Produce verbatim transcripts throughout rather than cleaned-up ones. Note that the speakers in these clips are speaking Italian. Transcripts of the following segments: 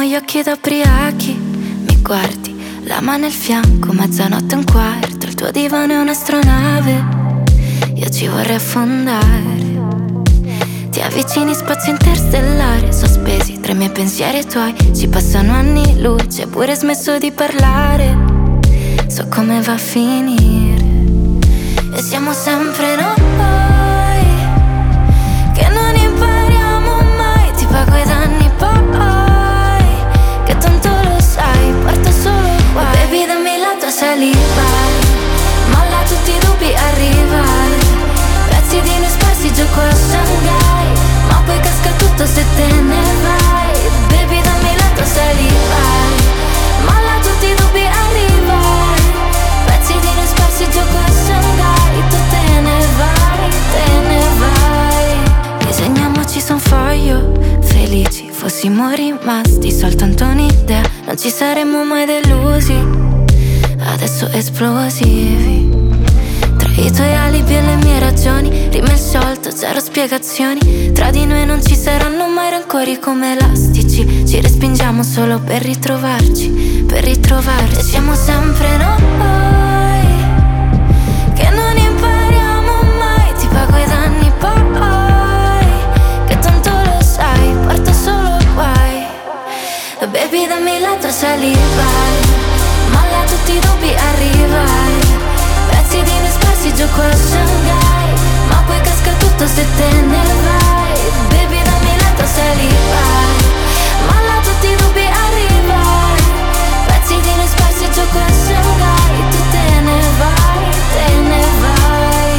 gli occhi da ubriachi, mi guardi, la mano al fianco, mezzanotte e un quarto, il tuo divano è un'astronave, io ci vorrei affondare. Ti avvicini, spazio interstellare, sospesi tra i miei pensieri e i tuoi, ci passano anni luce, pure smesso di parlare, so come va a finire. E siamo sempre noi, che non impariamo mai, ti pago i danni poi, che tanto lo sai, porta solo guai. Baby, dammi la tua saliva, molla tutti i dubbi, arriva, pezzi di noi sparsi giù qua a Shanghai, ma poi casca tutto se te ne vai. Baby, dammi la tua saliva, molla tutti i dubbi, arriva, pezzi di noi sparsi giù qua a Shanghai, tu te ne vai, te ne vai. Disegniamoci su un foglio, felici fossimo rimasti soltanto un'idea, non ci saremmo mai delusi, adesso esplosivi. Tra i tuoi alibi e le mie ragioni, rime sciolto, zero spiegazioni. Tra di noi non ci saranno mai rancori come elastici, ci respingiamo solo per ritrovarci, per ritrovarci. E siamo sempre noi, che non impariamo mai, ti pago i danni poi, che tanto lo sai, porta solo guai. Baby, dammi la tua saliva, molla tutti i dubbi, arriva, pezzi di noi sparsi giù qua a Shanghai, ma poi casca tutto se te ne vai. Baby, dammi la tua saliva, molla tutti i dubbi, arriva, pezzi di noi sparsi giù qua a Shanghai, tu te ne vai, te ne vai.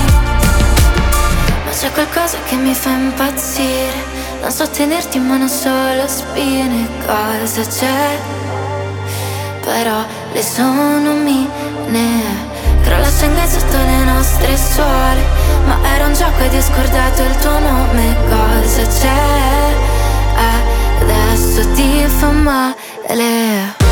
Ma c'è qualcosa che mi fa impazzire, non so tenerti in mano solo spine, cosa c'è? Però le sono mine. Crolla Shanghai sotto le nostre suole, ma era un gioco ed ho scordato il tuo nome, cosa c'è? Adesso ti fa male.